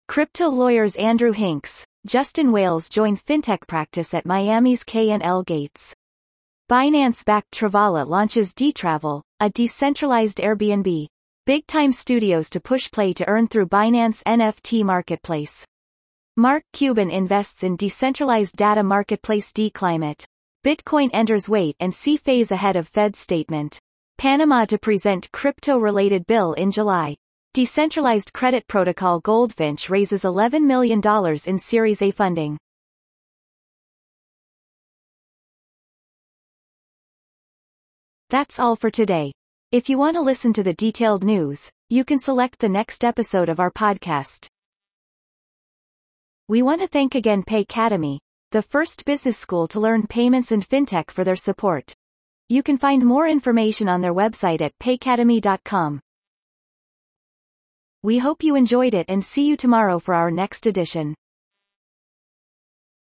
Crypto lawyers Andrew Hinks, Justin Wales join fintech practice at Miami's K&L Gates. Binance-backed Travala launches DTravel, a decentralized Airbnb. Big-time studios to push play to earn through Binance NFT marketplace. Mark Cuban invests in decentralized data marketplace DClimate. Bitcoin enters wait-and-see phase ahead of Fed statement. Panama to present crypto-related bill in July. Decentralized credit protocol Goldfinch raises $11 million in Series A funding. That's all for today. If you want to listen to the detailed news, you can select the next episode of our podcast. We want to thank again Paycademy, the first business school to learn payments and fintech, for their support. You can find more information on their website at paycademy.com. We hope you enjoyed it and see you tomorrow for our next edition.